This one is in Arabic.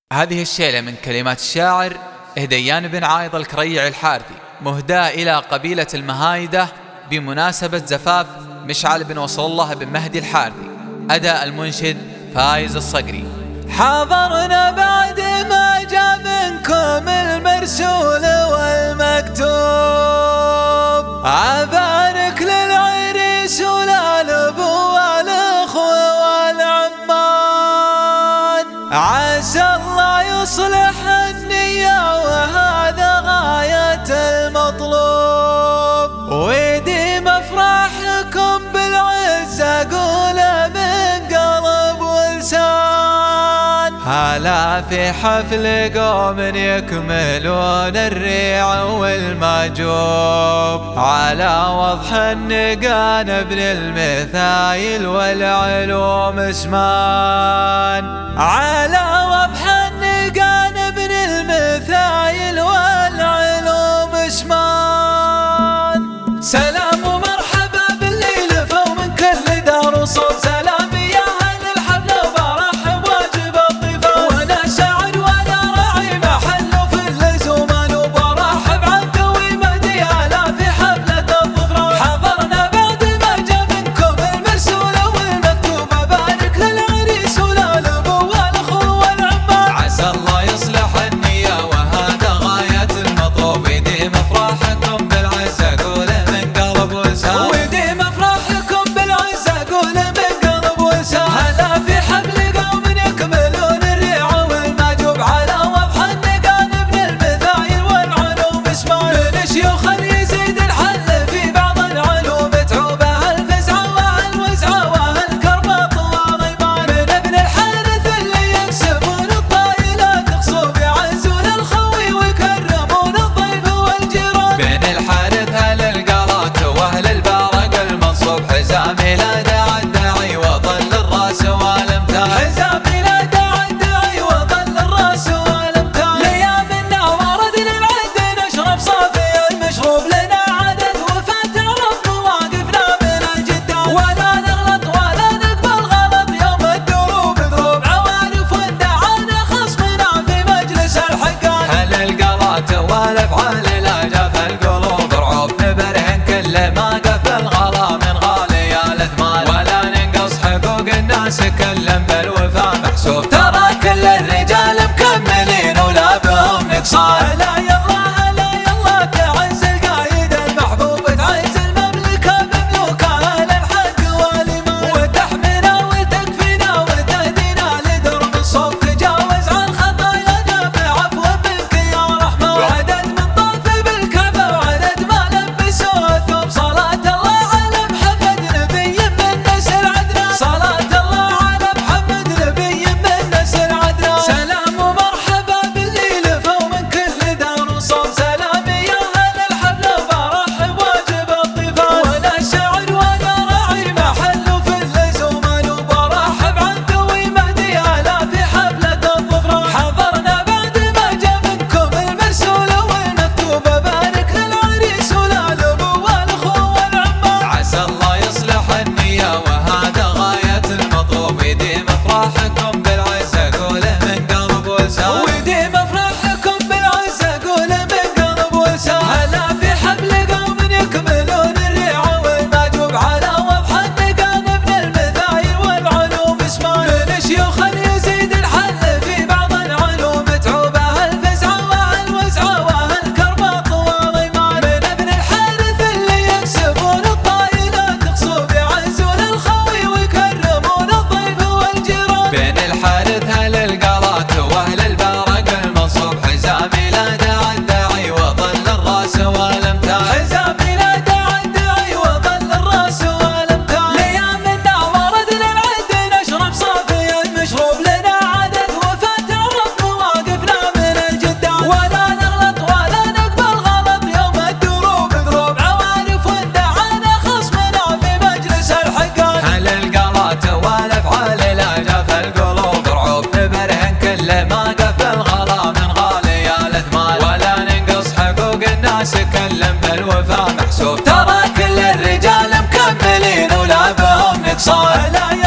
هذه الشيلة من كلمات الشاعر هديان بن عايض الكريع الحارثي، مهداة إلى قبيلة المهايدة بمناسبة زفاف مشعل بن وصل الله بن مهدي الحارثي. أداء المنشد فايز الصقري. حضرنا بعد ما جاء منكم المرسول والمكتوب، أبارك للعريس والأبو والأخوة والعمان، عسى الله يصلح النية وهذا غاية المطلوب، ويديم أفراحكم بالعزة قولة من قلب ولسان. هلا في حفل قوم يكملون الريع والماجوب، على وضح النقان ابن المثايل والعلوم اسمان، على وضح النقان ابن المثايل والعلوم اسمان. سلام ومرحبا بالليل فو من كل دار وصوب، سلام يا اهل الحفله وبرحب واجب الضيفان، وانا شاعر وانا راعي محل في اللزومان، وبرحب عن ذوي مهدي الا في حفله الظفران. حضرنا بعد ما جاء منكم المرسول والمكتوب، ابارك للعريس والابو والاخو والعمان، عسى الله يصلح النيه وهذا غايه المطلوب، يديم افراحكم بالعزه قوله من قلب ولسان، ويديم افراحكم بالعزه قوله من قلب ولسان. هلا في حفل قوم يكملون الريع والماجوب، على وضح النقان ابن المثايل والعلوم اسمان، من شيوخ يزيد الحل في بعض العلوم، تعوب اهل فزعه واهل وزعه واهل كرباط وغيبان، من ابن الحارث اللي يكسبون الطايلات خصوب، يعزون الخوي ويكرمون الضيف والجيران، بين الحارث اهل القلات واهل البارق المنصوب، حزامي لا داعي الداعي وظل الراس والامثال، حزامي لا داعي الداعي وظل الراس والامثال. ليامنا وردنا العد نشرب صافي المشروب، لنا عدد وفات عرف مواقفنا من الجدان، ولا نغلط ولا نقبل غلط يوم الدروب، ذروب عوارف ودعانا خصمنا في مجلس الحقان. هل القلات والافعال لا جاف القلوب رعوب، نبرهن كل ما قف الغلا من غالي الاثمان، ولا ننقص حقوق الناس كلهم بالوفاء محسوب، ترى كل الرجال مكملين ولا بهم نقصان. هلا يلا هلا يلا تعز القايد المحبوب، تعز المملكه بملوكها اهل الحق والايمان، وتحمينا وتكفينا وتهدينا لدرب الصوب، تجاوز عن خطايانا بعفو منك يا رحمن، وعدد من طاف بالكعبه وعدد ما لبسوه الثوب، صلاه الله على محمد نبي من نسل عدنان، صلاه الله على محمد نبي من نسل عدنان. سلام ومرحبا بالليل فو من كل دار وصوب، سلام يا اهل الحفله وبرحب واجب الضيفان، وانا شاعر وانا راعي محل في اللزومان، وبرحب عن ذوي مهدي الا في حفله الظفران. حضرنا بعد ما جاء منكم المرسول والمكتوب، ابارك للعريس والابو والاخو والعمان، عسى الله يصلح النيه وهذا غايه المطلوب، يديم افراحكم بالعزه قوله من قلب ولسان، ويديم افراحكم بالعزه قوله من قلب ولسان. هلا في حفل قوم يكملون الريع والماجوب، على وضح النقان ابن المثايل والعلوم اسمان، من شيوخ يزيد الحل في بعض العلوم، تعوب اهل فزعه واهل وزعه واهل كرباط وغيمان، من ابن الحارث اللي يكسبون الطايلات خصوب، يعزون الخوي ويكرمون الضيف والجيران، بين الحارث اهل القلات واهل البارق المنصوب، حزامي لا داعي الداعي وظل الراس والامثال، حزامي لا داعي الداعي وظل الراس والامثال. ليامنا وردنا العد نشرب صافي المشروب، لنا عدد وفات عرف مواقفنا من الجدان، ولا نغلط ولا نقبل غلط يوم الدروب، ذروب عوارف ودعانا خصمنا في مجلس الحقان. هل القلات والافعال لا جاف القلوب رعوب، نبرهن كل ما قف الغلا من غالي الاثمان، ولا ننقص حقوق الناس كلهم بالوفاء محسوب، ترى كل الرجال مكملين ولا بهم نقصان.